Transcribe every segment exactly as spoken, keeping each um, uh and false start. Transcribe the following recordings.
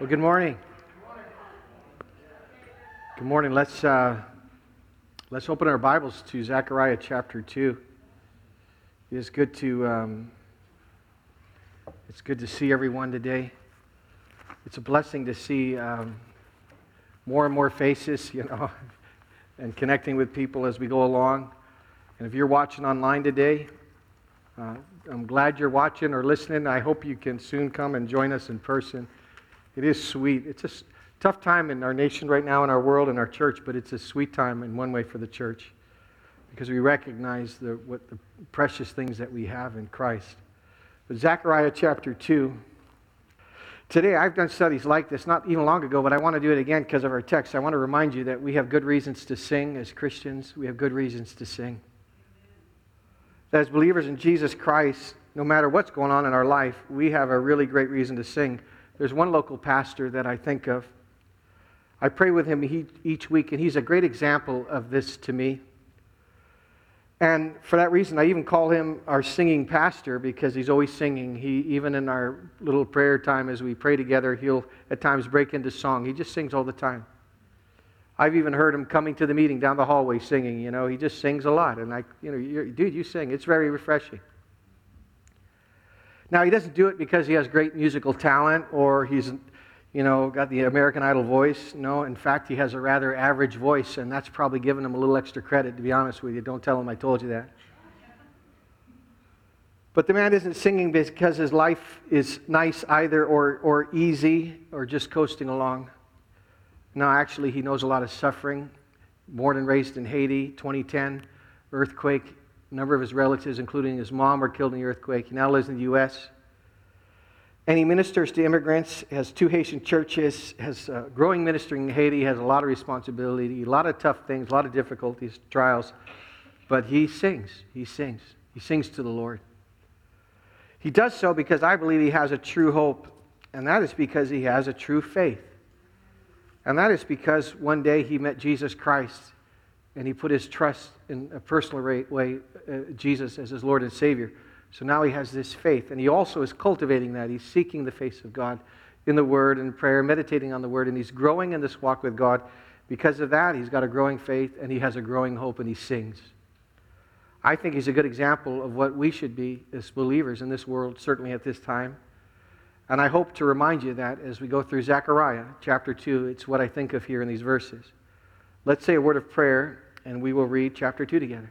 Well, good morning. Good morning. Let's uh, let's open our Bibles to Zechariah chapter two. It is good to um, it's good to see everyone today. It's a blessing to see um, more and more faces, you know, and connecting with people as we go along. And if you're watching online today, uh, I'm glad you're watching or listening. I hope you can soon come and join us in person. It is sweet. It's a tough time in our nation right now, in our world, in our church, but it's a sweet time in one way for the church because we recognize the, what the precious things that we have in Christ. But Zechariah chapter two. Today, I've done studies like this, not even long ago, but I want to do it again because of our text. I want to remind you that we have good reasons to sing as Christians. We have good reasons to sing. As believers in Jesus Christ, no matter what's going on in our life, we have a really great reason to sing. There's one local pastor that I think of. I pray with him each week, and he's a great example of this to me. And for that reason, I even call him our singing pastor because he's always singing. He, even in our little prayer time as we pray together, he'll at times break into song. He just sings all the time. I've even heard him coming to the meeting down the hallway singing. You know, he just sings a lot. And I, you know, you're, dude, you sing. It's very refreshing. Now, he doesn't do it because he has great musical talent or he's, you know, got the American Idol voice. No, in fact, he has a rather average voice, and that's probably given him a little extra credit, to be honest with you. Don't tell him I told you that. But the man isn't singing because his life is nice either or, or easy or just coasting along. No, actually, he knows a lot of suffering. Born and raised in Haiti, twenty ten, earthquake. A number of his relatives, including his mom, were killed in the earthquake. He now lives in the U S And he ministers to immigrants, has two Haitian churches, has uh, growing ministry in Haiti, has a lot of responsibility, a lot of tough things, a lot of difficulties, trials. But he sings. He sings. He sings to the Lord. He does so because I believe he has a true hope. And that is because he has a true faith. And that is because one day he met Jesus Christ. And he put his trust in a personal way, uh, Jesus as his Lord and Savior. So now he has this faith. And he also is cultivating that. He's seeking the face of God in the Word and prayer, meditating on the Word. And he's growing in this walk with God. Because of that, he's got a growing faith and he has a growing hope and he sings. I think he's a good example of what we should be as believers in this world, certainly at this time. And I hope to remind you that as we go through Zechariah chapter two, it's what I think of here in these verses. Let's say a word of prayer, and we will read chapter two together.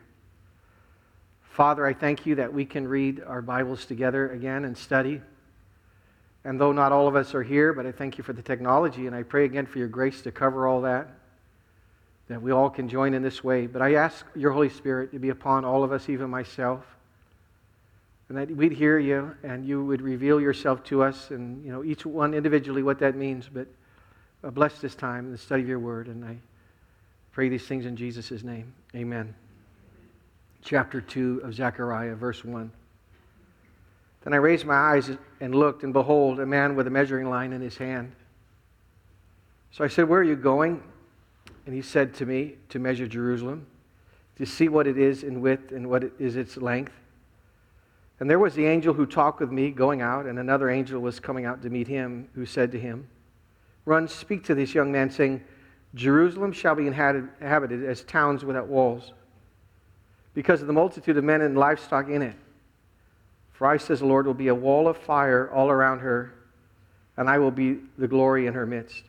Father, I thank you that we can read our Bibles together again and study. And though not all of us are here, but I thank you for the technology, and I pray again for your grace to cover all that, that we all can join in this way. But I ask your Holy Spirit to be upon all of us, even myself, and that we'd hear you, and you would reveal yourself to us, and you know each one individually what that means. But uh, bless this time in the study of your word, and I pray these things in Jesus' name. Amen. Chapter two of Zechariah, verse one. Then I raised my eyes and looked, and behold, a man with a measuring line in his hand. So I said, "Where are you going?" And he said to me, "To measure Jerusalem, to see what it is in width and what is its length." And there was the angel who talked with me going out, and another angel was coming out to meet him, who said to him, "Run, speak to this young man, saying, Jerusalem shall be inhabited as towns without walls, because of the multitude of men and livestock in it. For I, says the Lord, will be a wall of fire all around her, and I will be the glory in her midst.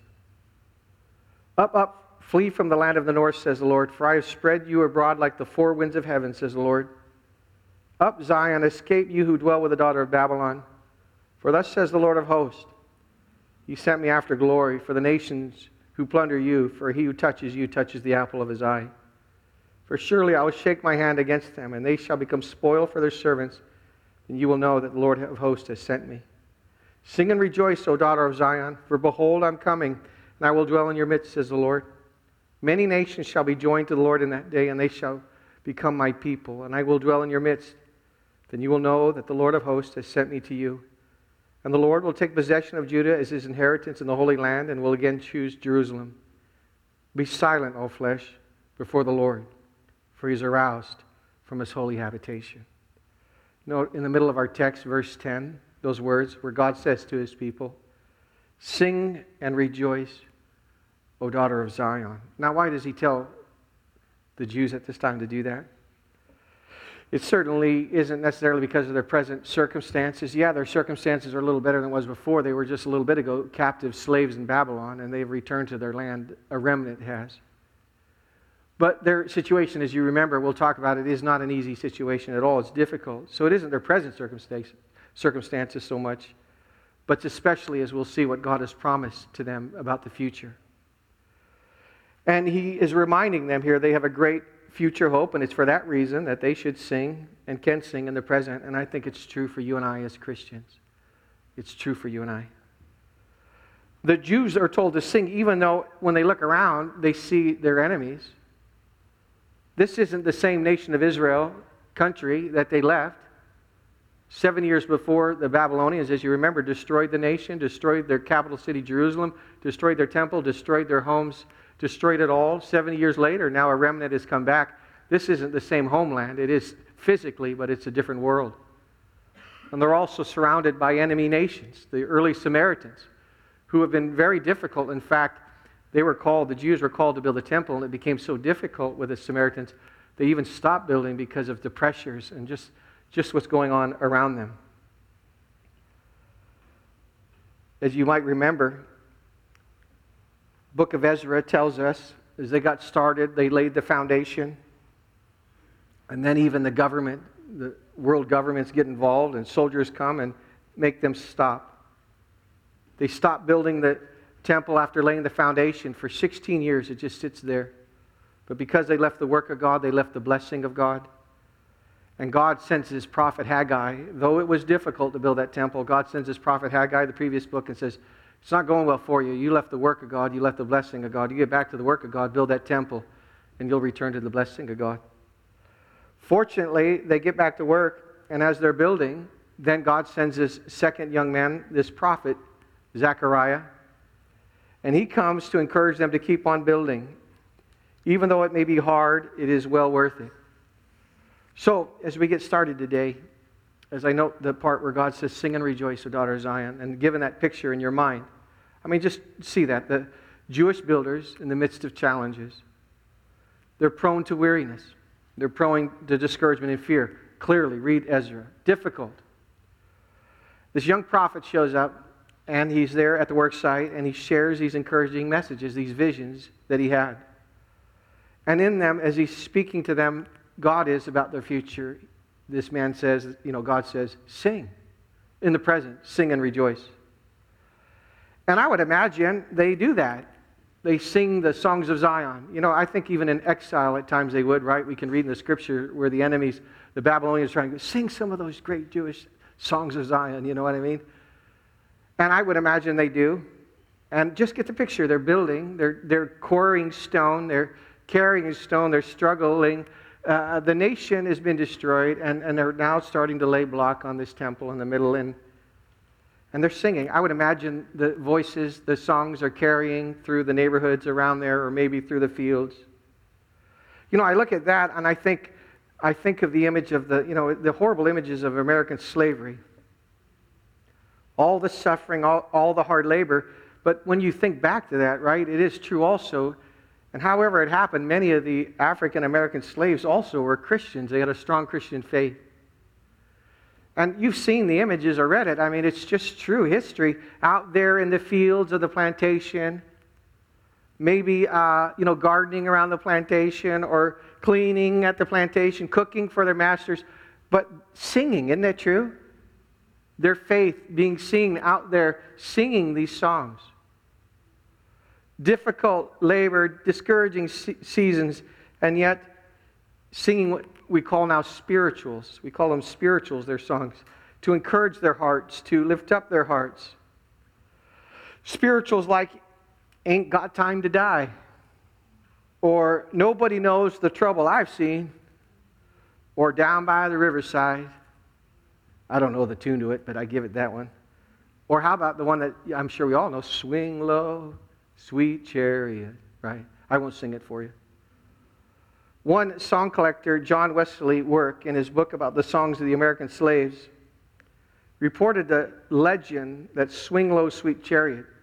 Up, up, flee from the land of the north, says the Lord, for I have spread you abroad like the four winds of heaven, says the Lord. Up, Zion, escape you who dwell with the daughter of Babylon. For thus says the Lord of hosts, He sent me after glory for the nations who plunder you, for he who touches you touches the apple of his eye. For surely I will shake my hand against them, and they shall become spoil for their servants, and you will know that the Lord of hosts has sent me. Sing and rejoice, O daughter of Zion, for behold, I am coming, and I will dwell in your midst, says the Lord. Many nations shall be joined to the Lord in that day, and they shall become my people, and I will dwell in your midst. Then you will know that the Lord of hosts has sent me to you. And the Lord will take possession of Judah as his inheritance in the Holy Land, and will again choose Jerusalem. Be silent, all flesh, before the Lord, for he is aroused from his holy habitation. Note in the middle of our text, verse ten, those words where God says to his people, Sing and rejoice, O daughter of Zion. Now, why does he tell the Jews at this time to do that? It certainly isn't necessarily because of their present circumstances. Yeah, their circumstances are a little better than it was before. They were just a little bit ago captive slaves in Babylon, and they've returned to their land. A remnant has. But their situation, as you remember, we'll talk about it, is not an easy situation at all. It's difficult. So it isn't their present circumstances, circumstances so much, but especially as we'll see what God has promised to them about the future. And he is reminding them here they have a great future hope, and it's for that reason that they should sing and can sing in the present. And I think it's true for you and I as Christians. It's true for you and I. The Jews are told to sing even though when they look around, they see their enemies. This isn't the same nation of Israel country that they left. Seven years before, the Babylonians, as you remember, destroyed the nation, destroyed their capital city, Jerusalem, destroyed their temple, destroyed their homes, destroyed it all. Seventy years later, now a remnant has come back. This isn't the same homeland. It is physically, but it's a different world. And they're also surrounded by enemy nations, the early Samaritans, who have been very difficult. In fact, they were called, the Jews were called to build a temple, and it became so difficult with the Samaritans, they even stopped building because of the pressures and just, just what's going on around them. As you might remember, Book of Ezra tells us, as they got started, they laid the foundation. And then even the government, the world governments get involved, and soldiers come and make them stop. They stop building the temple after laying the foundation. For sixteen years, it just sits there. But because they left the work of God, they left the blessing of God. And God sends his prophet Haggai. Though it was difficult to build that temple, God sends his prophet Haggai, the previous book, and says, it's not going well for you. You left the work of God. You left the blessing of God. You get back to the work of God, build that temple, and you'll return to the blessing of God. Fortunately, they get back to work, and as they're building, then God sends this second young man, this prophet, Zechariah, and he comes to encourage them to keep on building. Even though it may be hard, it is well worth it. So, as we get started today, as I note the part where God says, sing and rejoice, O daughter of Zion, and given that picture in your mind, I mean, just see that. The Jewish builders in the midst of challenges, they're prone to weariness. They're prone to discouragement and fear. Clearly, read Ezra. Difficult. This young prophet shows up, and he's there at the work site, and he shares these encouraging messages, these visions that he had. And in them, as he's speaking to them, God is about their future. This man says, you know, God says, sing in the present, sing and rejoice. And I would imagine they do that. They sing the songs of Zion. You know, I think even in exile at times they would, right? We can read in the scripture where the enemies, the Babylonians, are trying to sing some of those great Jewish songs of Zion, you know what I mean? And I would imagine they do. And just get the picture. They're building, they're, they're quarrying stone, they're carrying stone, they're struggling. Uh, the nation has been destroyed, and, and they're now starting to lay block on this temple in the middle, and, and they're singing. I would imagine the voices, the songs are carrying through the neighborhoods around there, or maybe through the fields. You know, I look at that, and I think, I think of the image of the, you know, the horrible images of American slavery. All the suffering, all, all the hard labor. But when you think back to that, right, it is true also. And however it happened, many of the African-American slaves also were Christians. They had a strong Christian faith. And you've seen the images or read it. I mean, it's just true history. Out there in the fields of the plantation, maybe, uh, you know, gardening around the plantation or cleaning at the plantation, cooking for their masters, but singing, isn't that true? Their faith being seen out there singing these songs. Difficult labor, discouraging se- seasons, and yet singing what we call now spirituals. We call them spirituals, their songs, to encourage their hearts, to lift up their hearts. Spirituals like Ain't Got Time to Die, or Nobody Knows the Trouble I've Seen, or Down by the Riverside. I don't know the tune to it, but I give it that one. Or how about the one that I'm sure we all know, Swing Low, Sweet Chariot, right? I won't sing it for you. One song collector, John Wesley Work, in his book about the songs of the American slaves, reported the legend that Swing Low, Sweet Chariot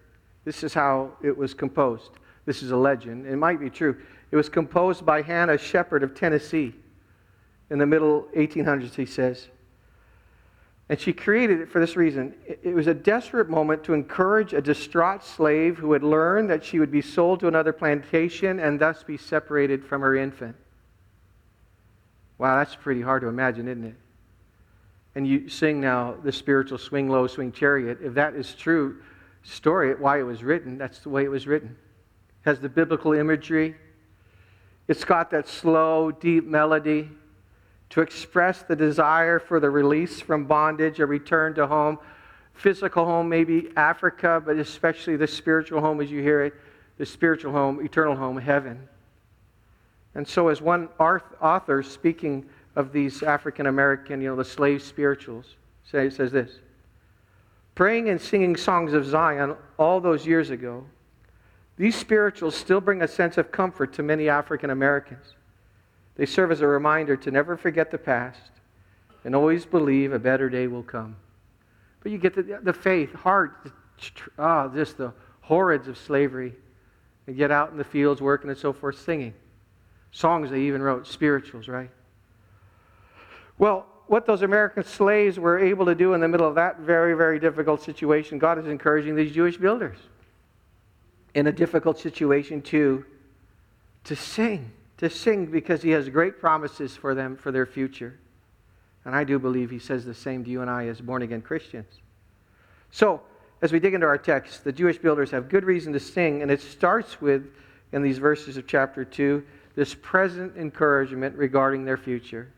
This is how it was composed. This is a legend. It might be true. It was composed by Hannah Shepherd of Tennessee in the middle eighteen hundreds, he says. And she created it for this reason. It was a desperate moment to encourage a distraught slave who had learned that she would be sold to another plantation and thus be separated from her infant. Wow, that's pretty hard to imagine, isn't it? And you sing now the spiritual swing low, swing chariot. If that is true story, why it was written, that's the way it was written. It has the biblical imagery. It's got that slow, deep melody to express the desire for the release from bondage, a return to home. Physical home, maybe Africa, but especially the spiritual home as you hear it, the spiritual home, eternal home, heaven. And so as one author speaking of these African American, you know, the slave spirituals, say, says this: praying and singing songs of Zion all those years ago, these spirituals still bring a sense of comfort to many African Americans. They serve as a reminder to never forget the past and always believe a better day will come. But you get the, the faith, heart, ah, oh, just the horrors of slavery. And get out in the fields working and so forth, singing. Songs they even wrote, spirituals, right? Well, what those American slaves were able to do in the middle of that very, very difficult situation, God is encouraging these Jewish builders in a difficult situation to, to sing. To sing because He has great promises for them for their future. And I do believe He says the same to you and I as born-again Christians. So, as we dig into our text, the Jewish builders have good reason to sing, and it starts with, in these verses of chapter two, this present encouragement regarding their future.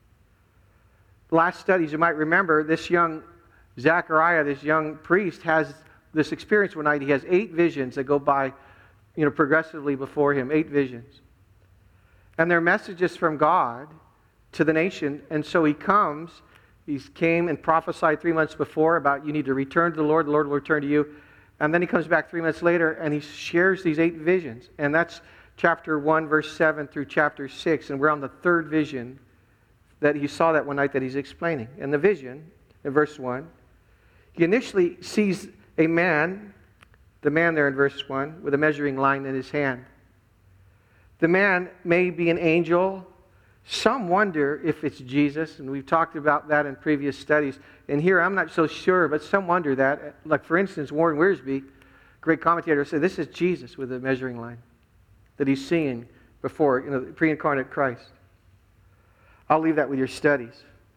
Last studies, you might remember, this young Zechariah, this young priest, has this experience one night. He has eight visions that go by, you know, progressively before him, eight visions. And they're messages from God to the nation. And so he comes, he came and prophesied three months before about you need to return to the Lord, the Lord will return to you. And then he comes back three months later and he shares these eight visions. And that's chapter one, verse seven through chapter six. And we're on the third vision that he saw that one night that he's explaining. And the vision, in verse one, he initially sees a man, the man there in verse one, with a measuring line in his hand. The man may be an angel. Some wonder if it's Jesus, and we've talked about that in previous studies. And here I'm not so sure, but some wonder that. Like, for instance, Warren Wiersbe, great commentator, said this is Jesus with a measuring line that he's seeing before, you know, the pre-incarnate Christ. I'll leave that with your studies.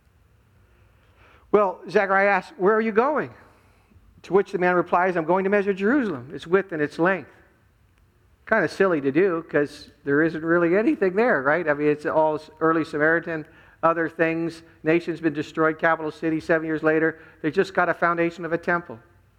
Well, Zechariah asks, where are you going? To which the man replies, I'm going to measure Jerusalem, its width and its length. Kind of silly to do because there isn't really anything there, right? I mean, it's all early Samaritan, other things. Nation's been destroyed, capital city, seven years later. They just got a foundation of a temple.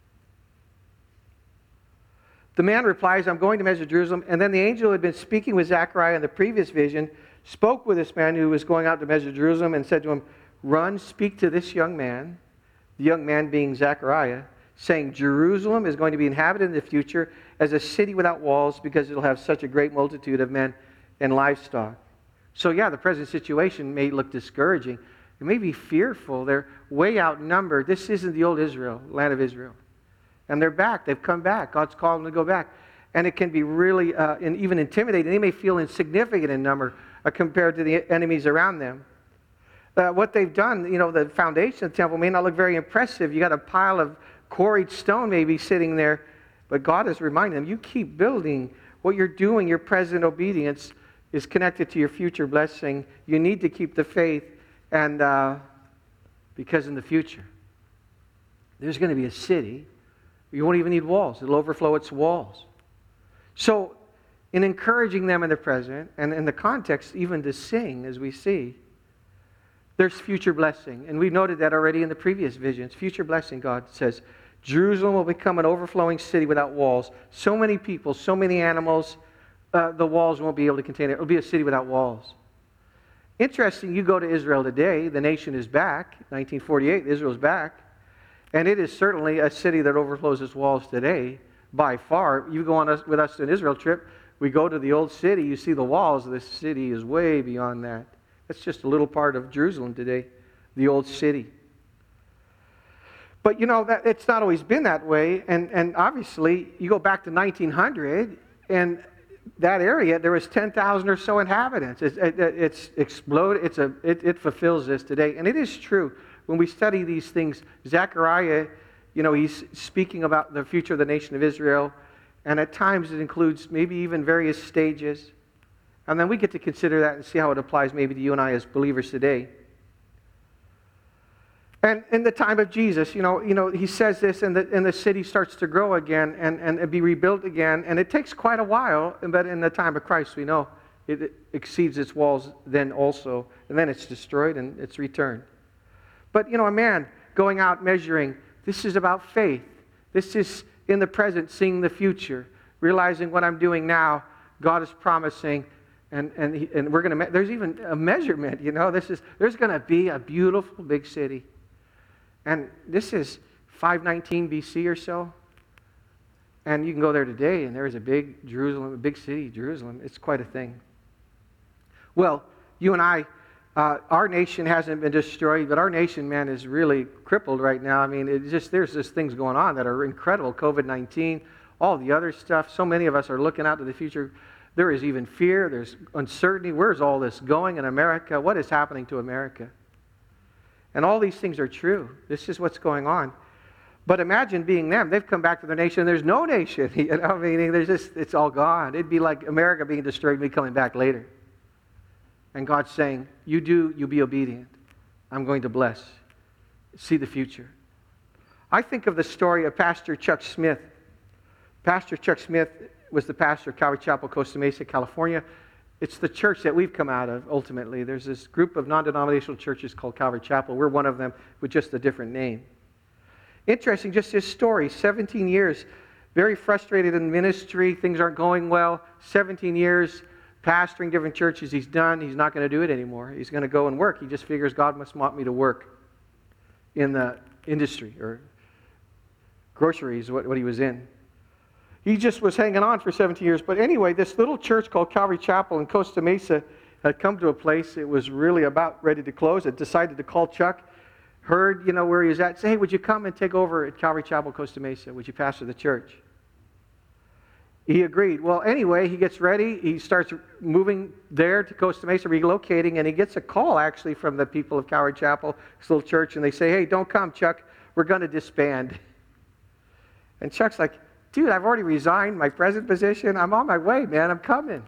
The man replies, I'm going to measure Jerusalem. And then the angel who had been speaking with Zechariah in the previous vision spoke with this man who was going out to measure Jerusalem and said to him, run, speak to this young man, the young man being Zechariah, saying Jerusalem is going to be inhabited in the future as a city without walls because it'll have such a great multitude of men and livestock. So yeah, the present situation may look discouraging. It may be fearful. They're way outnumbered. This isn't the old Israel, land of Israel. And they're back. They've come back. God's called them to go back. And it can be really uh, and even intimidating. They may feel insignificant in number uh, compared to the enemies around them. Uh, what they've done, you know, the foundation of the temple may not look very impressive. You got a pile of quarried stone maybe sitting there, but God is reminding them, you keep building. What you're doing, your present obedience is connected to your future blessing. You need to keep the faith, and uh, because in the future, there's going to be a city. You won't even need walls. It'll overflow its walls. So, in encouraging them in the present, and in the context even to sing, as we see, there's future blessing. And we've noted that already in the previous visions. Future blessing, God says, Jerusalem will become an overflowing city without walls. So many people, so many animals, uh, the walls won't be able to contain it. It'll be a city without walls. Interesting, you go to Israel today, the nation is back. nineteen forty-eight, Israel's back. And it is certainly a city that overflows its walls today, by far. You go on us, with us to an Israel trip, we go to the old city, you see the walls. This city is way beyond that. That's just a little part of Jerusalem today, the old city. But, you know, that it's not always been that way. And, and obviously, you go back to nineteen hundred, and that area, there was ten thousand or so inhabitants. It's, it, it's exploded. It's a, it, it fulfills this today. And it is true. When we study these things, Zechariah, you know, he's speaking about the future of the nation of Israel. And at times it includes maybe even various stages. And then we get to consider that and see how it applies maybe to you and I as believers today. And in the time of Jesus, you know, you know, he says this, and the, and the city starts to grow again and, and be rebuilt again. And it takes quite a while, but in the time of Christ, we know it, it exceeds its walls then also. And then it's destroyed and it's returned. But, you know, a man going out measuring, this is about faith. This is in the present, seeing the future, realizing what I'm doing now, God is promising. And and, he, and we're going to, there's even a measurement, you know, this is, there's going to be a beautiful big city. And this is five nineteen B C or so. And you can go there today, and there's a big Jerusalem, a big city, Jerusalem. It's quite a thing. Well, you and I, uh, our nation hasn't been destroyed, but our nation, man, is really crippled right now. I mean, it's just there's just things going on that are incredible. COVID nineteen, all the other stuff. So many of us are looking out to the future. There is even fear. There's uncertainty. Where's all this going in America? What is happening to America? And all these things are true. This is what's going on. But imagine being them. They've come back to their nation. There's no nation. You know, meaning there's just, it's all gone. It'd be like America being destroyed and me coming back later. And God's saying, you do, you be obedient. I'm going to bless. See the future. I think of the story of Pastor Chuck Smith. Pastor Chuck Smith was the pastor of Calvary Chapel, Costa Mesa, California. It's the church that we've come out of, ultimately. There's this group of non-denominational churches called Calvary Chapel. We're one of them with just a different name. Interesting, just his story. seventeen years, very frustrated in ministry. Things aren't going well. seventeen years pastoring different churches. He's done. He's not going to do it anymore. He's going to go and work. He just figures God must want me to work in the industry or groceries, what, what he was in. He just was hanging on for seventeen years. But anyway, this little church called Calvary Chapel in Costa Mesa had come to a place, it was really about ready to close. It decided to call Chuck, heard, you know, where he was at, say, hey, would you come and take over at Calvary Chapel, Costa Mesa? Would you pastor the church? He agreed. Well, anyway, he gets ready. He starts moving there to Costa Mesa, relocating, and he gets a call, actually, from the people of Calvary Chapel, this little church, and they say, hey, don't come, Chuck. We're going to disband. And Chuck's like, dude, I've already resigned my present position. I'm on my way, man. I'm coming.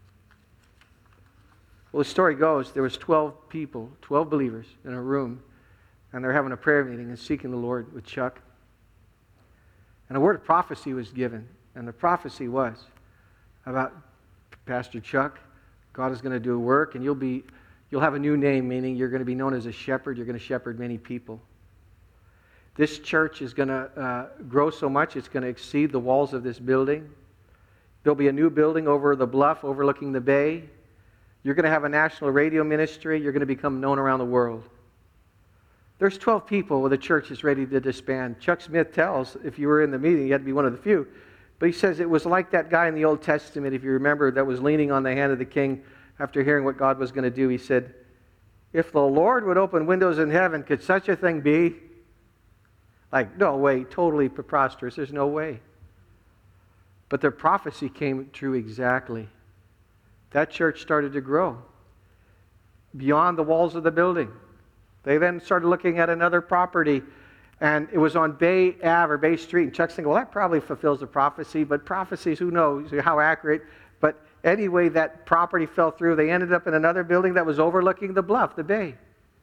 Well, the story goes, there was twelve people, twelve believers in a room, and they're having a prayer meeting and seeking the Lord with Chuck. And a word of prophecy was given, and the prophecy was about Pastor Chuck. God is going to do a work, and you'll be, you'll have a new name, meaning you're going to be known as a shepherd. You're going to shepherd many people. This church is going to uh, grow so much, it's going to exceed the walls of this building. There'll be a new building over the bluff overlooking the bay. You're going to have a national radio ministry. You're going to become known around the world. There's twelve people where the church is ready to disband. Chuck Smith tells, if you were in the meeting, you had to be one of the few. But he says it was like that guy in the Old Testament, if you remember, that was leaning on the hand of the king after hearing what God was going to do. He said, if the Lord would open windows in heaven, could such a thing be? Like, no way, totally preposterous. There's no way. But their prophecy came true exactly. That church started to grow beyond the walls of the building. They then started looking at another property, and it was on Bay Ave or Bay Street. And Chuck's thinking, well, that probably fulfills the prophecy, but prophecies, who knows how accurate. But anyway, that property fell through. They ended up in another building that was overlooking the bluff, the bay.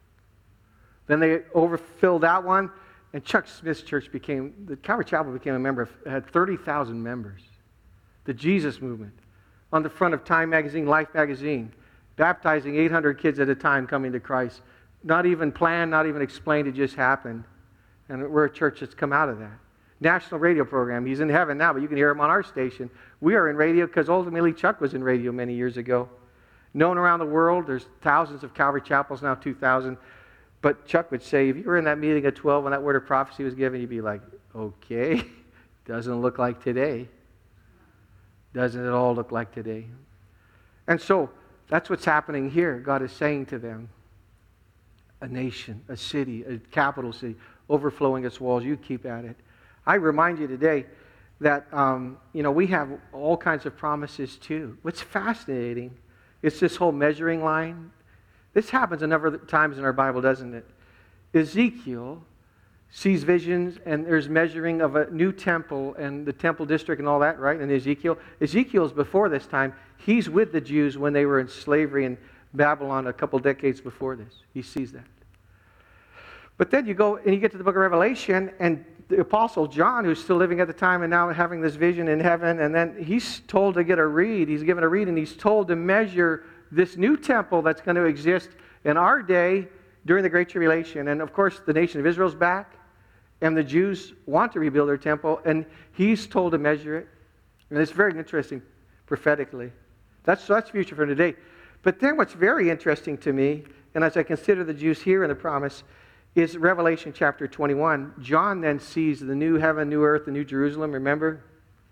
Then they overfilled that one. And Chuck Smith's church became, the Calvary Chapel became a member, of, had thirty thousand members. The Jesus movement. On the front of Time Magazine, Life Magazine, baptizing eight hundred kids at a time coming to Christ. Not even planned, not even explained, it just happened. And we're a church that's come out of that. National radio program. He's in heaven now, but you can hear him on our station. We are in radio because ultimately Chuck was in radio many years ago. Known around the world. There's thousands of Calvary Chapels, now two thousand. But Chuck would say, if you were in that meeting at twelve when that word of prophecy was given, you'd be like, okay, doesn't look like today. Doesn't it all look like today? And so, that's what's happening here. God is saying to them, a nation, a city, a capital city, overflowing its walls. You keep at it. I remind you today that, um, you know, we have all kinds of promises too. What's fascinating is this whole measuring line. This happens a number of times in our Bible, doesn't it? Ezekiel sees visions, and there's measuring of a new temple and the temple district and all that, right? And Ezekiel, Ezekiel's before this time. He's with the Jews when they were in slavery in Babylon a couple decades before this. He sees that. But then you go and you get to the book of Revelation, and the Apostle John, who's still living at the time and now having this vision in heaven, and then he's told to get a reed. He's given a reed, and he's told to measure this new temple that's going to exist in our day during the Great Tribulation. And of course, the nation of Israel's back, and the Jews want to rebuild their temple, and he's told to measure it. And it's very interesting prophetically. That's, that's future for today. But then what's very interesting to me, and as I consider the Jews here in the promise, is Revelation chapter twenty-one. John then sees the new heaven, new earth, the new Jerusalem, remember?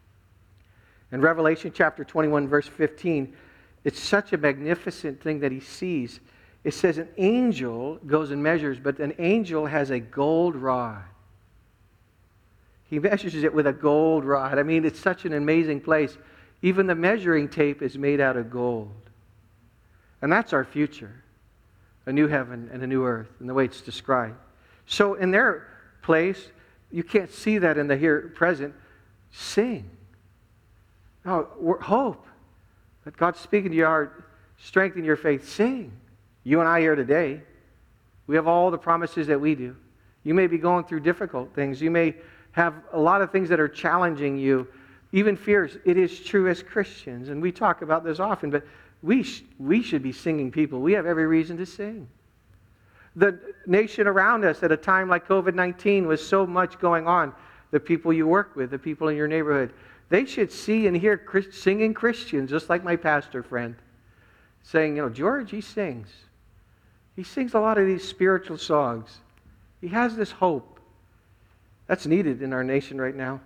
In Revelation chapter twenty-one, verse fifteen, it's such a magnificent thing that he sees. It says an angel goes and measures, but an angel has a gold rod. He measures it with a gold rod. I mean, it's such an amazing place. Even the measuring tape is made out of gold. And that's our future. A new heaven and a new earth, and the way it's described. So in their place, you can't see that in the here present. Sing. Oh, hope that God's speaking to your heart, strengthen your faith. Sing. You and I here today, we have all the promises that we do. You may be going through difficult things. You may have a lot of things that are challenging you, even fears. It is true as Christians, and we talk about this often, but we, sh- we should be singing people. We have every reason to sing. The nation around us at a time like covid nineteen was so much going on. The people you work with, the people in your neighborhood, they should see and hear Christ- singing Christians, just like my pastor friend, saying, you know, George, he sings. He sings a lot of these spiritual songs. He has this hope. That's needed in our nation right now.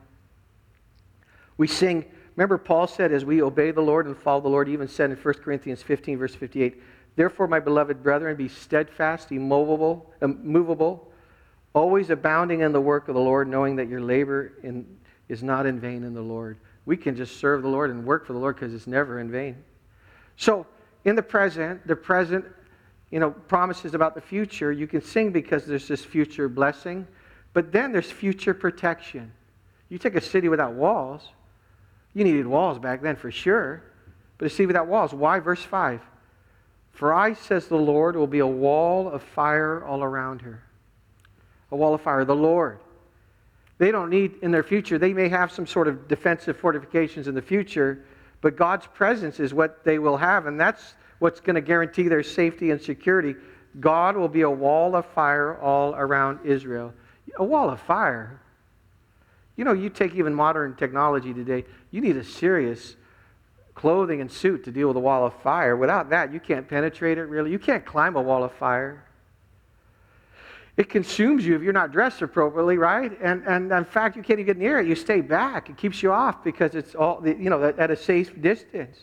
We sing, remember Paul said, as we obey the Lord and follow the Lord, he even said in First Corinthians fifteen, verse fifty-eight, therefore, my beloved brethren, be steadfast, immovable, immovable, always abounding in the work of the Lord, knowing that your labor in, is not in vain in the Lord. We can just serve the Lord and work for the Lord because it's never in vain. So, in the present, the present, you know, promises about the future, you can sing because there's this future blessing, but then there's future protection. You take a city without walls. You needed walls back then for sure. But a city without walls. Why? Verse five. For I, says the Lord, will be a wall of fire all around her. A wall of fire. The Lord. They don't need, in their future, they may have some sort of defensive fortifications in the future, but God's presence is what they will have, and that's what's going to guarantee their safety and security. God will be a wall of fire all around Israel. A wall of fire. You know, you take even modern technology today, you need a serious clothing and suit to deal with a wall of fire. Without that, you can't penetrate it really. You can't climb a wall of fire. It consumes you if you're not dressed appropriately, right? And, and in fact, you can't even get near it. You stay back. It keeps you off because it's all, you know, at a safe distance.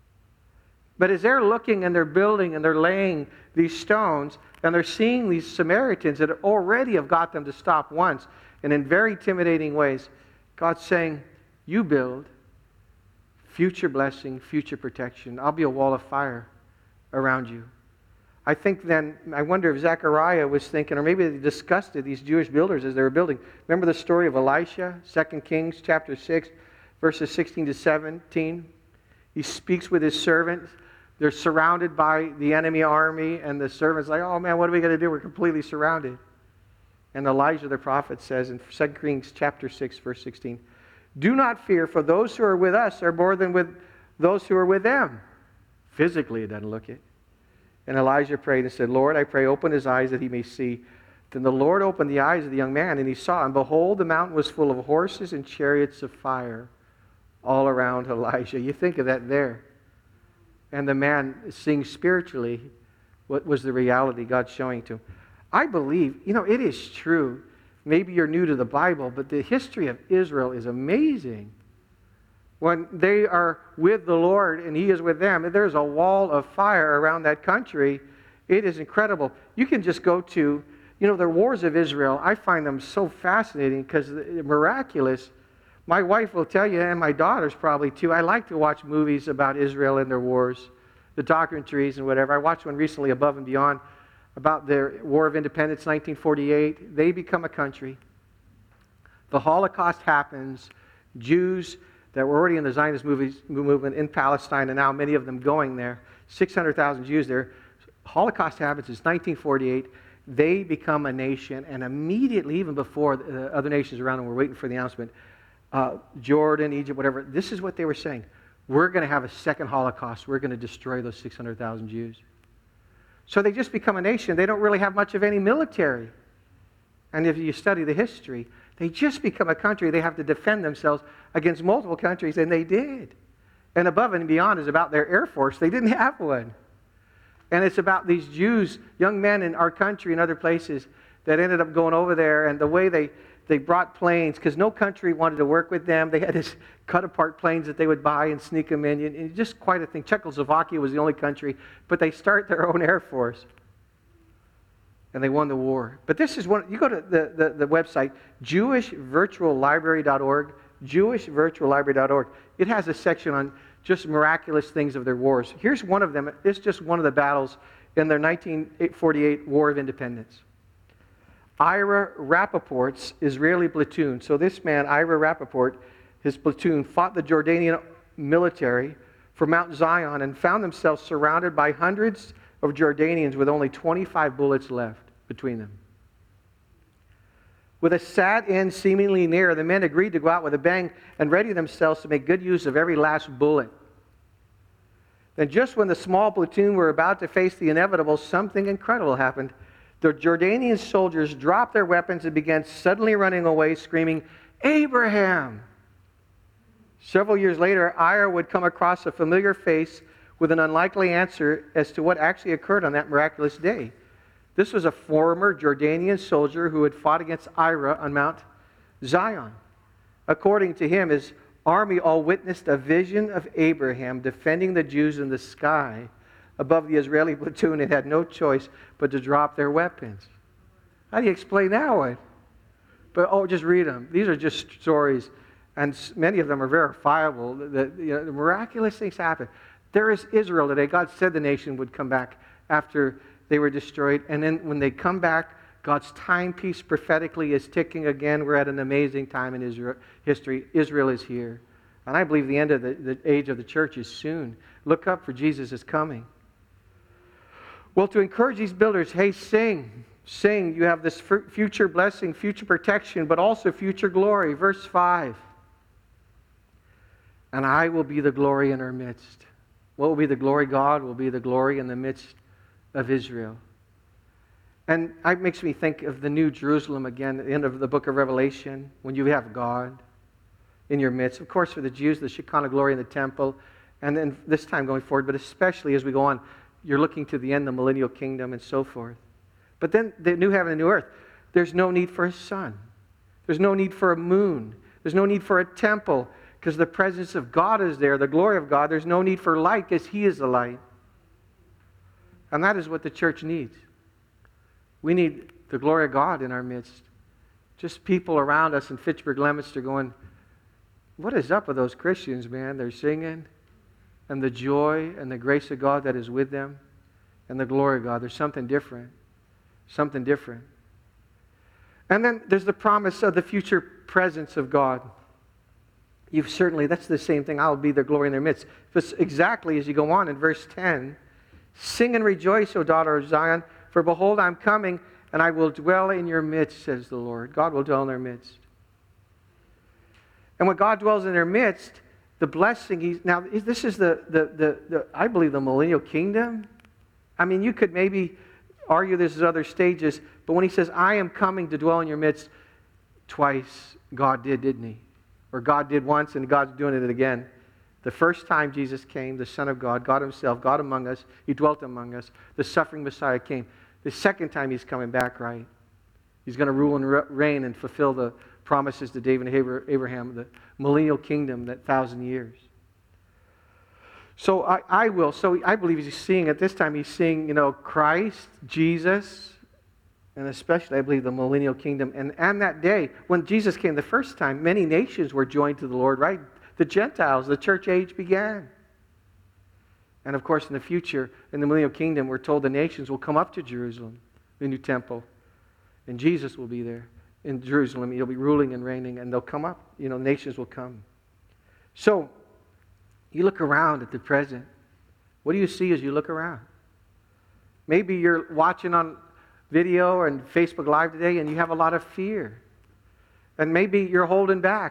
But as they're looking and they're building and they're laying these stones, and they're seeing these Samaritans that already have got them to stop once, and in very intimidating ways, God's saying, you build future blessing, future protection. I'll be a wall of fire around you. I think then, I wonder if Zechariah was thinking, or maybe they discussed it, these Jewish builders as they were building. Remember the story of Elisha, Second Kings chapter six, verses sixteen to seventeen? He speaks with his servants. They're surrounded by the enemy army, and the servant's like, oh man, what are we going to do? We're completely surrounded. And Elijah the prophet says in Second Kings chapter six, verse sixteen, do not fear, for those who are with us are more than with those who are with them. Physically, it doesn't look it. And Elijah prayed and said, Lord, I pray, open his eyes that he may see. Then the Lord opened the eyes of the young man, and he saw, and behold, the mountain was full of horses and chariots of fire all around Elijah. You think of that there. And the man seeing spiritually what was the reality God's showing to him. I believe, you know, it is true. Maybe you're new to the Bible, but the history of Israel is amazing. When they are with the Lord and He is with them, there's a wall of fire around that country, It is incredible. You can just go to, you know, the wars of Israel. I find them so fascinating because they're miraculous. My wife will tell you, and my daughters probably too, I like to watch movies about Israel and their wars, the documentaries and whatever. I watched one recently, Above and Beyond, about their War of Independence, nineteen forty-eight. They become a country. The Holocaust happens. Jews that were already in the Zionist movies, movement in Palestine, and now many of them going there, six hundred thousand Jews there. Holocaust happens, it's nineteen forty-eight. They become a nation, and immediately, even before the other nations around them were waiting for the announcement, uh, Jordan, Egypt, whatever, this is what they were saying. We're going to have a second Holocaust. We're going to destroy those six hundred thousand Jews. So they just become a nation. They don't really have much of any military. And if you study the history, they just become a country. They have to defend themselves against multiple countries, and they did. And Above and Beyond is about their Air Force. They didn't have one. And it's about these Jews, young men in our country and other places that ended up going over there, and the way they, they brought planes, because no country wanted to work with them. They had to cut apart planes that they would buy and sneak them in. And just quite a thing. Czechoslovakia was the only country, but they start their own Air Force. And they won the war. But this is one, you go to the, the, the website, jewish virtual library dot org, jewish virtual library dot org. It has a section on just miraculous things of their wars. Here's one of them. It's just one of the battles in their nineteen forty-eight War of Independence. Ira Rappaport's Israeli platoon. So this man, Ira Rappaport, his platoon, fought the Jordanian military for Mount Zion and found themselves surrounded by hundreds of Jordanians with only twenty-five bullets left between them. With a sad end seemingly near, the men agreed to go out with a bang and ready themselves to make good use of every last bullet. Then just when the small platoon were about to face the inevitable, something incredible happened. The Jordanian soldiers dropped their weapons and began suddenly running away, screaming, "Abraham!" Several years later, Ira would come across a familiar face with an unlikely answer as to what actually occurred on that miraculous day. This was a former Jordanian soldier who had fought against Ira on Mount Zion. According to him, his army all witnessed a vision of Abraham defending the Jews in the sky above the Israeli platoon and had no choice but to drop their weapons. How do you explain that one? But oh, just read them. These are just stories, and many of them are verifiable. The, you know, the miraculous things happen. There is Israel today. God said the nation would come back after they were destroyed. And then when they come back, God's timepiece prophetically is ticking again. We're at an amazing time in Israel history. Israel is here. And I believe the end of the, the age of the church is soon. Look up, for Jesus is coming. Well, to encourage these builders, hey, sing. Sing. You have this future blessing, future protection, but also future glory. Verse five. And I will be the glory in our midst. What will be the glory? God will be the glory in the midst of Israel. And it makes me think of the New Jerusalem again, at the end of the book of Revelation, when you have God in your midst. Of course, for the Jews, the Shekinah glory in the temple, and then this time going forward, but especially as we go on, you're looking to the end, the millennial kingdom, and so forth. But then the new heaven and new earth, there's no need for a sun. There's no need for a moon. There's no need for a temple, because the presence of God is there, the glory of God. There's no need for light, because He is the light. And that is what the church needs. We need the glory of God in our midst. Just people around us in Fitchburg, Leominster going, what is up with those Christians, man? They're singing, and the joy and the grace of God that is with them, and the glory of God. There's something different. Something different. And then there's the promise of the future presence of God. You've certainly, that's the same thing. I'll be the glory in their midst. But exactly as you go on in verse ten, sing and rejoice, O daughter of Zion, for behold, I'm coming, and I will dwell in your midst, says the Lord. God will dwell in their midst. And when God dwells in their midst, the blessing, he's, now this is the, the, the, the, I believe, the millennial kingdom. I mean, you could maybe argue this as other stages, but when he says, I am coming to dwell in your midst, twice God did, didn't he? Or God did once, and God's doing it again. The first time Jesus came, the Son of God, God himself, God among us, he dwelt among us. The suffering Messiah came. The second time he's coming back, right? He's going to rule and reign and fulfill the promises to David and Abraham, the millennial kingdom, that thousand years. So I, I will. So I believe he's seeing at this time, he's seeing, you know, Christ, Jesus, and especially I believe the millennial kingdom. And, and that day, when Jesus came the first time, many nations were joined to the Lord, right? The Gentiles, the church age began. And of course, in the future, in the millennial kingdom, we're told the nations will come up to Jerusalem, the new temple. And Jesus will be there in Jerusalem. He'll be ruling and reigning, and they'll come up. You know, nations will come. So, you look around at the present. What do you see as you look around? Maybe you're watching on video and Facebook Live today and you have a lot of fear. And maybe you're holding back.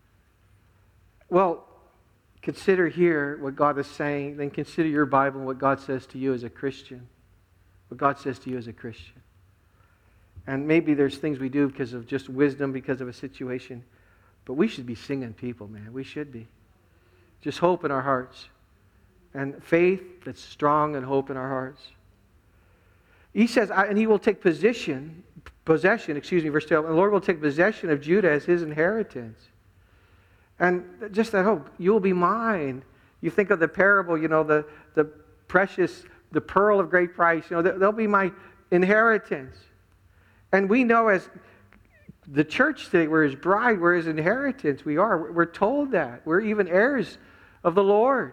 Well, consider here what God is saying. Then consider your Bible and what God says to you as a Christian. What God says to you as a Christian. And maybe there's things we do because of just wisdom, because of a situation. But we should be singing people, man. We should be. Just hope in our hearts. And faith that's strong and hope in our hearts. He says, and he will take position, possession, excuse me, verse twelve, and the Lord will take possession of Judah as his inheritance. And just that hope, you will be mine. You think of the parable, you know, the, the precious, the pearl of great price, you know, they'll be my inheritance. And we know as the church today, we're his bride, we're his inheritance. We are. We're told that. We're even heirs of the Lord.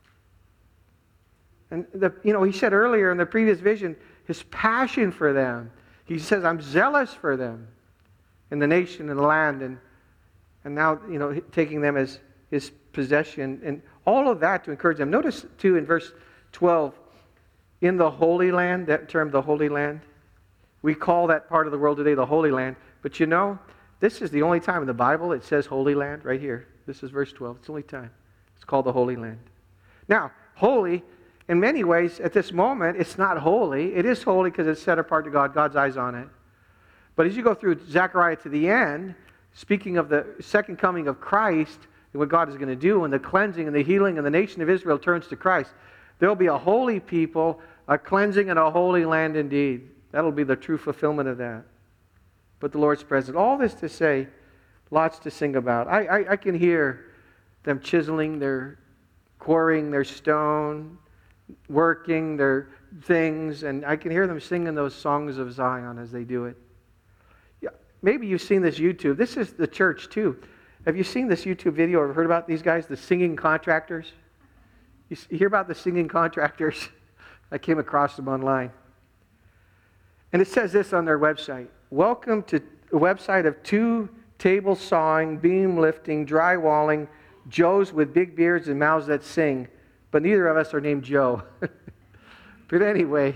And, the, you know, he said earlier in the previous vision, his passion for them. He says, I'm zealous for them in the nation and the land. And, and now, you know, taking them as his possession. And all of that to encourage them. Notice, too, in verse twelve, in the Holy Land, that term, the Holy Land. We call that part of the world today the Holy Land. But you know, this is the only time in the Bible it says Holy Land, right here. This is verse twelve. It's the only time. It's called the Holy Land. Now, holy, in many ways, at this moment, it's not holy. It is holy because it's set apart to God. God's eyes on it. But as you go through Zechariah to the end, speaking of the second coming of Christ and what God is going to do and the cleansing and the healing and the nation of Israel turns to Christ, there will be a holy people, a cleansing and a holy land indeed. That'll be the true fulfillment of that. But the Lord's present. All this to say, lots to sing about. I, I, I can hear them chiseling their, quarrying their stone, working their things, and I can hear them singing those songs of Zion as they do it. Yeah, maybe you've seen this YouTube. This is the church too. Have you seen this YouTube video or heard about these guys, the singing contractors? You hear about the singing contractors? I came across them online. And it says this on their website. Welcome to a website of two table sawing, beam lifting, drywalling Joes with big beards and mouths that sing. But neither of us are named Joe. But anyway,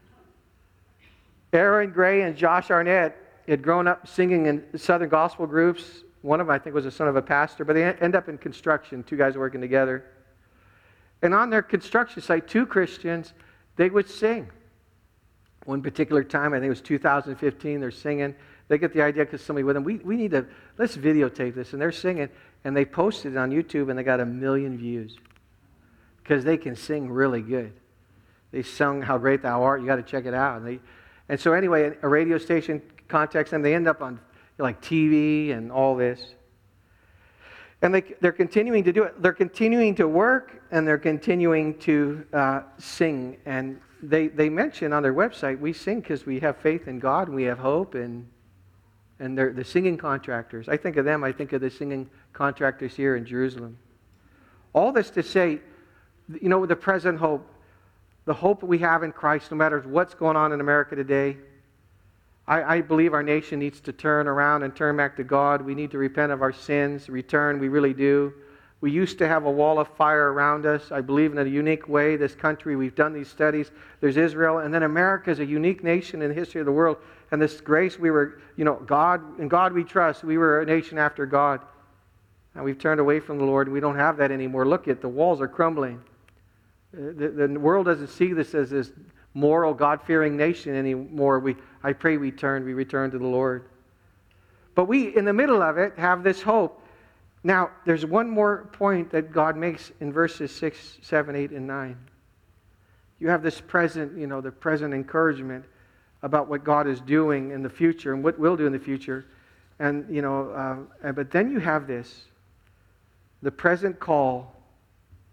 Aaron Gray and Josh Arnett had grown up singing in Southern gospel groups. One of them, I think, was the son of a pastor. But they end up in construction, two guys working together. And on their construction site, two Christians, they would sing. One particular time, I think it was two thousand fifteen, they're singing. They get the idea because somebody with them, we, we need to, let's videotape this. And they're singing, and they posted it on YouTube, and they got a million views. Because they can sing really good. They sung How Great Thou Art. You got to check it out. And, they, and so anyway, a radio station contacts them. They end up on like T V and all this. And they, they're continuing to do it. They're continuing to work, and they're continuing to uh, sing. And they, they mention on their website, we sing because we have faith in God, and we have hope, and and they're the singing contractors. I think of them, I think of the singing contractors here in Jerusalem. All this to say, you know, the present hope, the hope we have in Christ, no matter what's going on in America today, I, I believe our nation needs to turn around and turn back to God. We need to repent of our sins, return, we really do. We used to have a wall of fire around us. I believe in a unique way, this country, we've done these studies. There's Israel, and then America is a unique nation in the history of the world. And this grace, we were, you know, God, in God we trust. We were a nation after God. And we've turned away from the Lord, and we don't have that anymore. Look at the walls are crumbling. The, the world doesn't see this as this moral, God-fearing nation anymore. We, I pray we turn, we return to the Lord. But we, in the middle of it, have this hope. Now, there's one more point that God makes in verses six, seven, eight, and nine. You have this present, you know, the present encouragement about what God is doing in the future and what we'll do in the future. And, you know, uh, but then you have this, the present call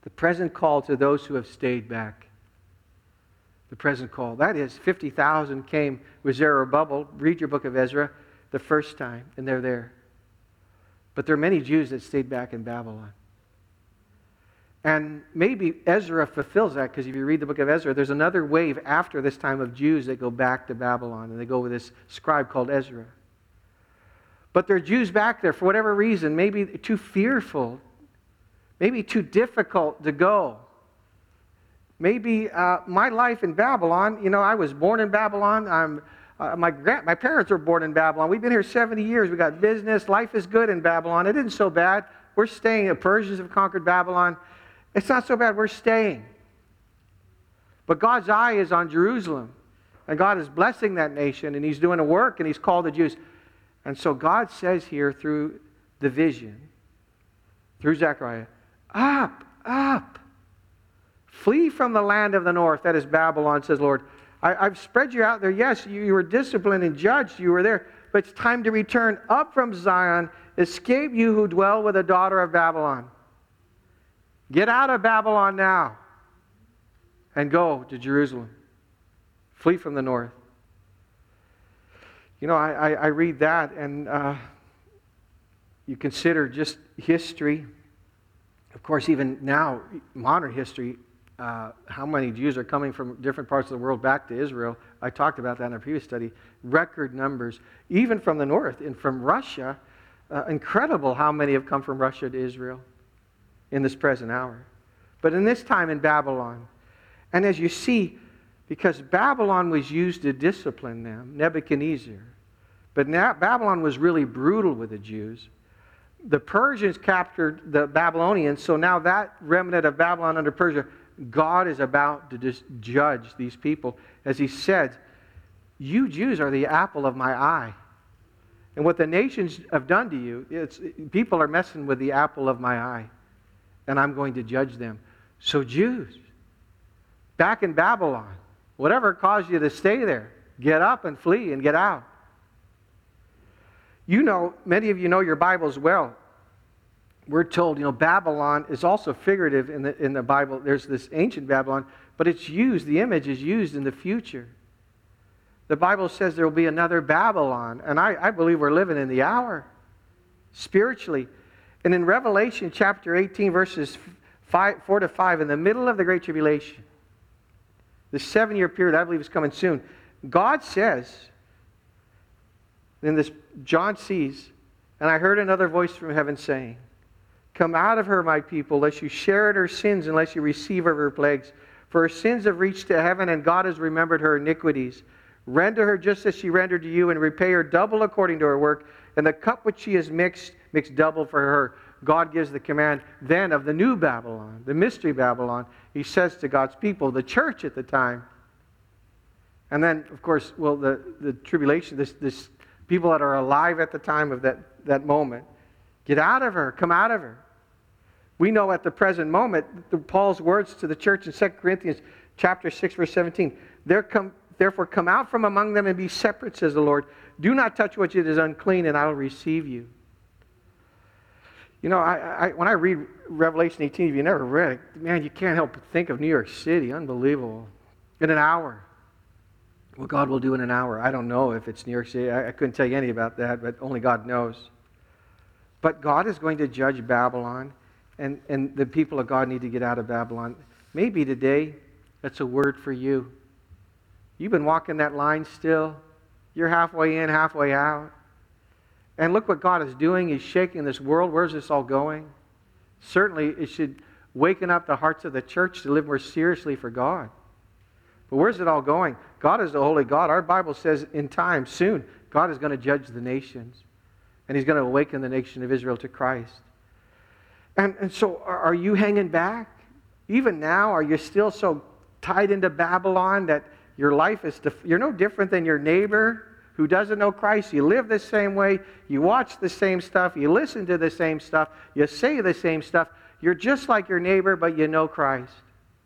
The present call to those who have stayed back. The present call. That is, fifty thousand came with Zerubbabel. Read your book of Ezra the first time, and they're there. But there are many Jews that stayed back in Babylon. And maybe Ezra fulfills that, because if you read the book of Ezra, there's another wave after this time of Jews that go back to Babylon, and they go with this scribe called Ezra. But there are Jews back there, for whatever reason, maybe too fearful, maybe too difficult to go. Maybe uh, my life in Babylon, you know, I was born in Babylon. I'm, uh, my, grand, my parents were born in Babylon. We've been here seventy years. We got business. Life is good in Babylon. It isn't so bad. We're staying. The Persians have conquered Babylon. It's not so bad. We're staying. But God's eye is on Jerusalem. And God is blessing that nation. And He's doing a work. And He's called the Jews. And so God says here through the vision, through Zechariah, up, up. Flee from the land of the north. That is Babylon, says Lord. I, I've spread you out there. Yes, you, you were disciplined and judged. You were there. But it's time to return up from Zion. Escape, you who dwell with the daughter of Babylon. Get out of Babylon now and go to Jerusalem. Flee from the north. You know, I, I, I read that, and uh, you consider just history. Of course, even now, modern history, uh, how many Jews are coming from different parts of the world back to Israel. I talked about that in a previous study. Record numbers, even from the north and from Russia. Uh, incredible how many have come from Russia to Israel in this present hour. But in this time in Babylon, and as you see, because Babylon was used to discipline them, Nebuchadnezzar, but now Babylon was really brutal with the Jews. The Persians captured the Babylonians, so now that remnant of Babylon under Persia, God is about to just judge these people. As He said, you Jews are the apple of my eye. And what the nations have done to you, it's, people are messing with the apple of my eye. And I'm going to judge them. So Jews, back in Babylon, whatever caused you to stay there, get up and flee and get out. You know, many of you know your Bibles well. We're told, you know, Babylon is also figurative in the, in the Bible. There's this ancient Babylon, but it's used, the image is used in the future. The Bible says there will be another Babylon, and I, I believe we're living in the hour, spiritually. And in Revelation chapter eighteen, verses five, four to five, in the middle of the Great Tribulation, the seven-year period I believe is coming soon, God says, in this, John sees, and I heard another voice from heaven saying, come out of her, my people, lest you share in her sins, unless you receive of her plagues. For her sins have reached to heaven, and God has remembered her iniquities. Render her just as she rendered to you, and repay her double according to her work. And the cup which she has mixed, mix double for her. God gives the command then of the new Babylon, the mystery Babylon. He says to God's people, the church at the time. And then, of course, well, the, the tribulation, this, this people that are alive at the time of that, that moment, get out of her, come out of her. We know at the present moment, the, Paul's words to the church in Second Corinthians chapter six, verse seventeen, there come, therefore come out from among them and be separate, says the Lord. Do not touch what is unclean, and I will receive you. You know, I, I, when I read Revelation eighteen, if you never read it, man, you can't help but think of New York City. Unbelievable. In an hour. What God will do in an hour. I don't know if it's New York City. I, I couldn't tell you anything about that, but only God knows. But God is going to judge Babylon, and, and the people of God need to get out of Babylon. Maybe today, that's a word for you. You've been walking that line still. You're halfway in, halfway out. And look what God is doing. He's shaking this world. Where's this all going? Certainly, it should waken up the hearts of the church to live more seriously for God. But where's it all going? God is the holy God. Our Bible says in time, soon, God is going to judge the nations. And He's going to awaken the nation of Israel to Christ. And, and so, are, are you hanging back? Even now, are you still so tied into Babylon that your life is, def- you're no different than your neighbor who doesn't know Christ? You live the same way, you watch the same stuff, you listen to the same stuff, you say the same stuff. You're just like your neighbor, but you know Christ.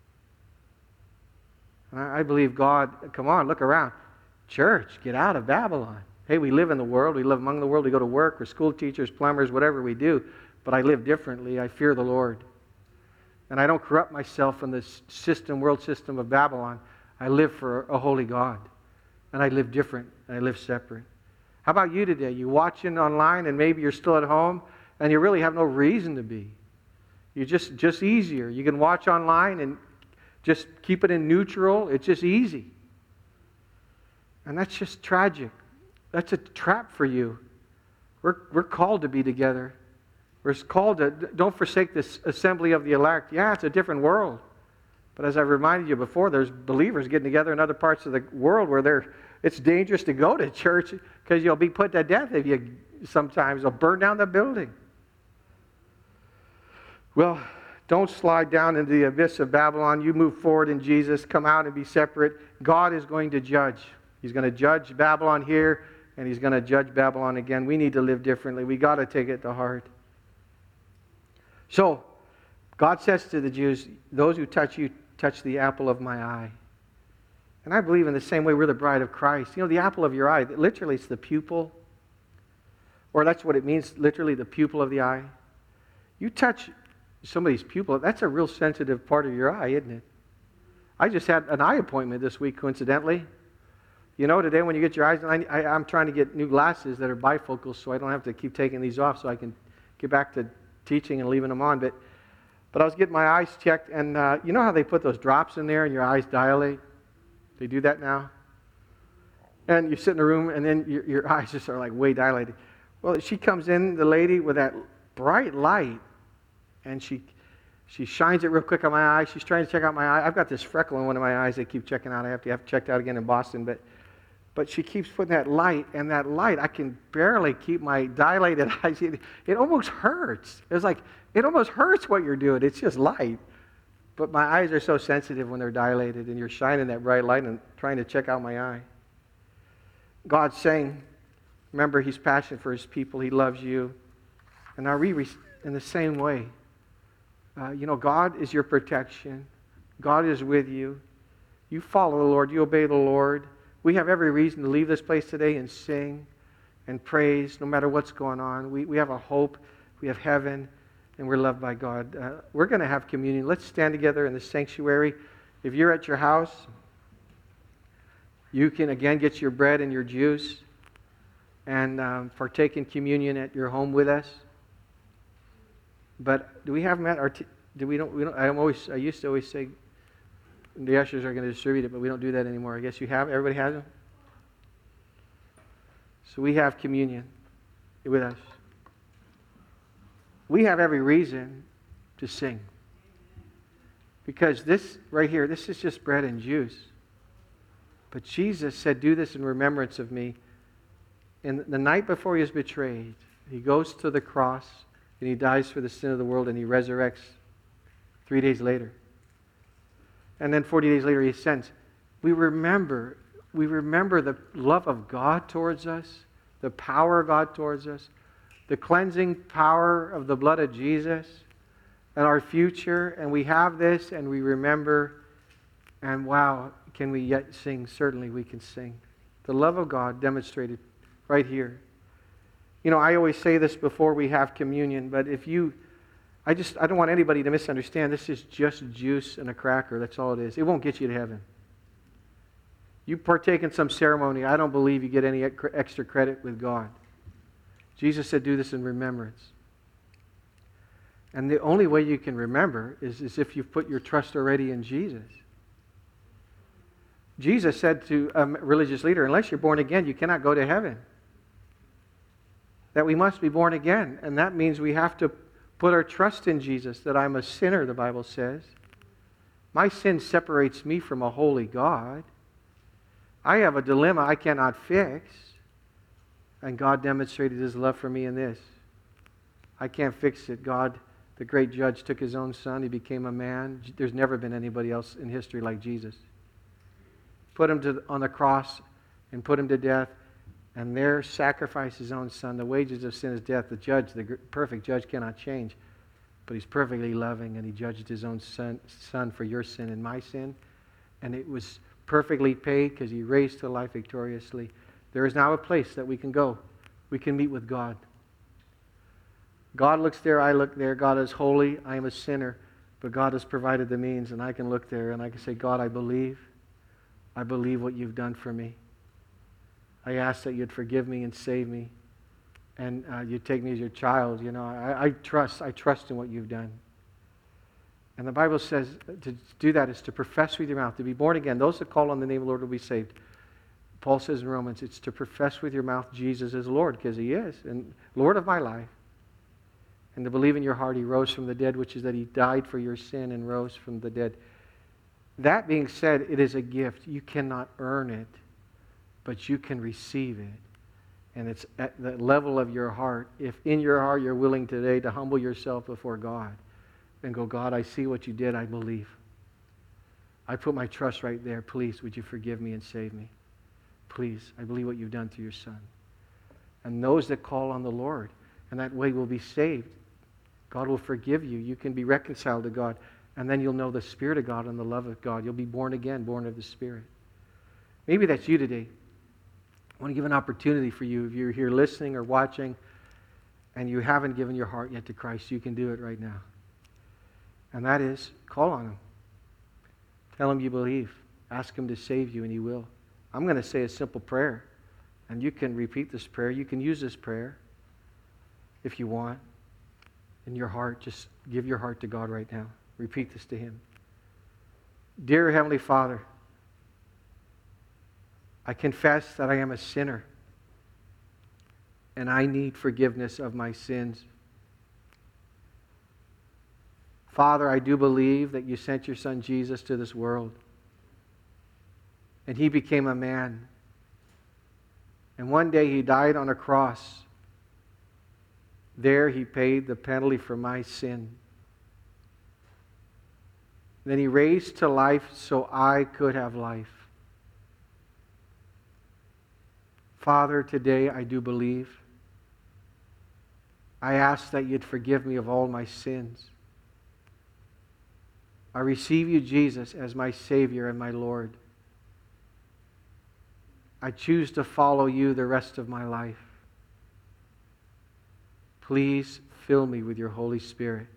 And I believe God, come on, look around. Church, get out of Babylon. Hey, we live in the world, we live among the world, we go to work, we're school teachers, plumbers, whatever we do, but I live differently. I fear the Lord. And I don't corrupt myself in the system, world system of Babylon. I live for a holy God. And I live different. And I live separate. How about you today? You watching online and maybe you're still at home and you really have no reason to be. You're just, just easier. You can watch online and just keep it in neutral. It's just easy. And that's just tragic. That's a trap for you. We're, we're called to be together. We're called to, don't forsake this assembly of the elect. Yeah, it's a different world. But as I reminded you before, there's believers getting together in other parts of the world where they're, it's dangerous to go to church because you'll be put to death if you sometimes. They'll burn down the building. Well, don't slide down into the abyss of Babylon. You move forward in Jesus. Come out and be separate. God is going to judge. He's going to judge Babylon here, and He's going to judge Babylon again. We need to live differently. We got to take it to heart. So, God says to the Jews, those who touch you, touch the apple of my eye. And I believe in the same way we're the bride of Christ. You know, the apple of your eye, literally it's the pupil. Or that's what it means, literally the pupil of the eye. You touch somebody's pupil, that's a real sensitive part of your eye, isn't it? I just had an eye appointment this week, coincidentally. You know, today when you get your eyes, I, I, I'm trying to get new glasses that are bifocals so I don't have to keep taking these off so I can get back to teaching and leaving them on. But but I was getting my eyes checked, and uh, you know how they put those drops in there and your eyes dilate? They do that now. And you sit in a room, and then your, your eyes just are like way dilated. Well, she comes in, the lady, with that bright light, and she she shines it real quick on my eye. She's trying to check out my eye. I've got this freckle in one of my eyes they keep checking out. I have to have it checked out again in Boston. But but she keeps putting that light, and that light, I can barely keep my dilated eyes. It, it almost hurts. It's like, it almost hurts what you're doing. It's just light. But my eyes are so sensitive when they're dilated, and you're shining that bright light and trying to check out my eye. God's saying, remember, He's passionate for His people. He loves you. And now we, in the same way, uh, you know, God is your protection. God is with you. You follow the Lord. You obey the Lord. We have every reason to leave this place today and sing and praise no matter what's going on. We, we have a hope. We have heaven. And we're loved by God. Uh, we're going to have communion. Let's stand together in the sanctuary. If you're at your house, you can again get your bread and your juice and um, partake in communion at your home with us. But do we have them at our? T- do we don't? We don't. I'm always. I used to always say the ushers are going to distribute it, but we don't do that anymore. I guess you have. Everybody has them. So we have communion with us. We have every reason to sing. Because this right here, this is just bread and juice. But Jesus said, do this in remembrance of me. And the night before He is betrayed, He goes to the cross and He dies for the sin of the world and He resurrects three days later. And then forty days later He ascends. We remember, we remember the love of God towards us, the power of God towards us, the cleansing power of the blood of Jesus and our future. And we have this and we remember. And wow, can we yet sing? Certainly we can sing. The love of God demonstrated right here. You know, I always say this before we have communion, but if you, I just, I don't want anybody to misunderstand. This is just juice and a cracker. That's all it is. It won't get you to heaven. You partake in some ceremony, I don't believe you get any extra credit with God. Jesus said, do this in remembrance. And the only way you can remember is, is if you've put your trust already in Jesus. Jesus said to a religious leader, unless you're born again, you cannot go to heaven. That we must be born again. And that means we have to put our trust in Jesus, that I'm a sinner, the Bible says. My sin separates me from a holy God. I have a dilemma I cannot fix. And God demonstrated His love for me in this. I can't fix it. God, the great judge, took His own Son. He became a man. There's never been anybody else in history like Jesus. Put Him to, on the cross and put Him to death. And there sacrificed His own Son. The wages of sin is death. The judge, the perfect judge, cannot change. But He's perfectly loving, and He judged His own son, son for your sin and my sin. And it was perfectly paid because He raised to life victoriously. There is now a place that we can go. We can meet with God. God looks there, I look there. God is holy, I am a sinner. But God has provided the means, and I can look there and I can say, God, I believe. I believe what you've done for me. I ask that you'd forgive me and save me. And uh, you'd take me as your child. You know, I, I trust, I trust in what you've done. And the Bible says to do that is to profess with your mouth, to be born again. Those that call on the name of the Lord will be saved. Paul says in Romans, it's to profess with your mouth Jesus is Lord, because he is, and Lord of my life. And to believe in your heart he rose from the dead, which is that he died for your sin and rose from the dead. That being said, it is a gift. You cannot earn it, but you can receive it. And it's at the level of your heart. If in your heart you're willing today to humble yourself before God and go, God, I see what you did, I believe. I put my trust right there. Please, would you forgive me and save me? Please, I believe what you've done through your Son. And those that call on the Lord, and that way will be saved. God will forgive you. You can be reconciled to God. And then you'll know the Spirit of God and the love of God. You'll be born again, born of the Spirit. Maybe that's you today. I want to give an opportunity for you. If you're here listening or watching and you haven't given your heart yet to Christ, you can do it right now. And that is, call on Him. Tell Him you believe. Ask Him to save you, and He will. I'm going to say a simple prayer, and you can repeat this prayer. You can use this prayer if you want. In your heart, just give your heart to God right now. Repeat this to Him. Dear Heavenly Father, I confess that I am a sinner and I need forgiveness of my sins. Father, I do believe that you sent your Son Jesus to this world and He became a man. And one day He died on a cross. There He paid the penalty for my sin. Then He raised to life so I could have life. Father, today I do believe. I ask that you'd forgive me of all my sins. I receive you, Jesus, as my Savior and my Lord. I choose to follow you the rest of my life. Please fill me with your Holy Spirit.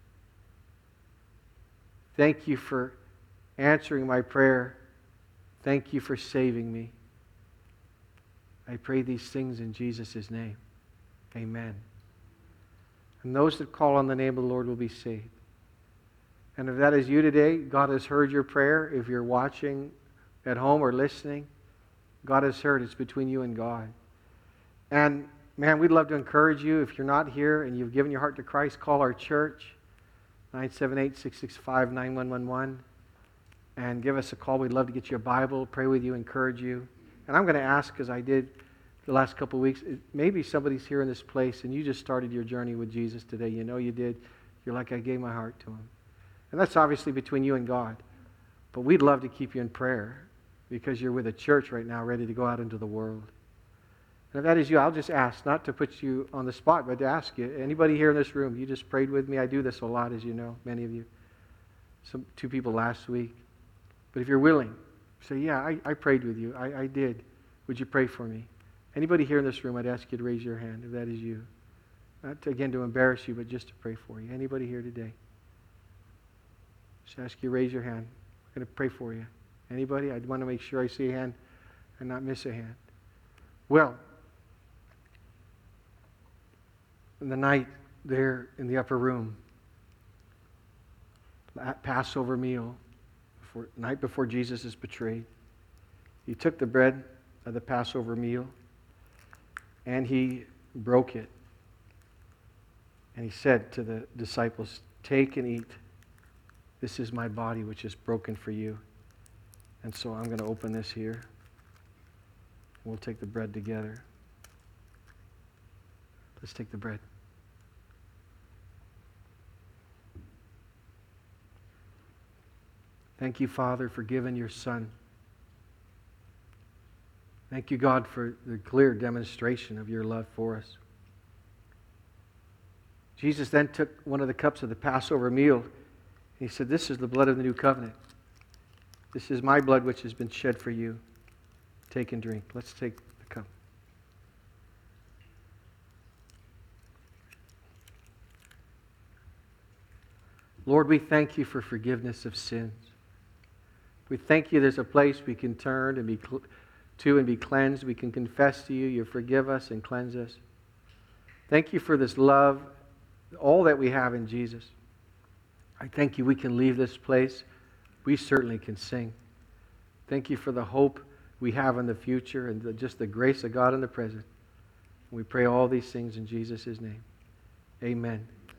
Thank you for answering my prayer. Thank you for saving me. I pray these things in Jesus' name. Amen. And those that call on the name of the Lord will be saved. And if that is you today, God has heard your prayer. If you're watching at home or listening, God has heard. It's between you and God. And man, we'd love to encourage you. If you're not here and you've given your heart to Christ, call our church, nine seven eight, six six five, nine one one one, and give us a call. We'd love to get you a Bible, pray with you, encourage you. And I'm going to ask, as I did the last couple of weeks, maybe somebody's here in this place and you just started your journey with Jesus today. You know you did. You're like, I gave my heart to Him. And that's obviously between you and God. But we'd love to keep you in prayer because you're with a church right now ready to go out into the world. And if that is you, I'll just ask, not to put you on the spot, but to ask you, anybody here in this room, you just prayed with me. I do this a lot, as you know, many of you. Some two people last week. But if you're willing, say, yeah, I, I prayed with you. I, I did. Would you pray for me? Anybody here in this room, I'd ask you to raise your hand if that is you. Not, to, again, to embarrass you, but just to pray for you. Anybody here today? Just ask you to raise your hand. I'm going to pray for you. Anybody? I want to make sure I see a hand and not miss a hand. Well, in the night there in the upper room, at Passover meal, before, night before Jesus is betrayed, He took the bread of the Passover meal and He broke it. And He said to the disciples, take and eat. This is my body which is broken for you. And so I'm going to open this here. We'll take the bread together. Let's take the bread. Thank you, Father, for giving your Son. Thank you, God, for the clear demonstration of your love for us. Jesus then took one of the cups of the Passover meal. He said, this is the blood of the new covenant. This is my blood which has been shed for you. Take and drink. Let's take the cup. Lord, we thank you for forgiveness of sins. We thank you there's a place we can turn and be cl- to and be cleansed. We can confess to you. You forgive us and cleanse us. Thank you for this love, all that we have in Jesus. I thank you we can leave this place. We certainly can sing. Thank you for the hope we have in the future and the, just the grace of God in the present. We pray all these things in Jesus' name. Amen.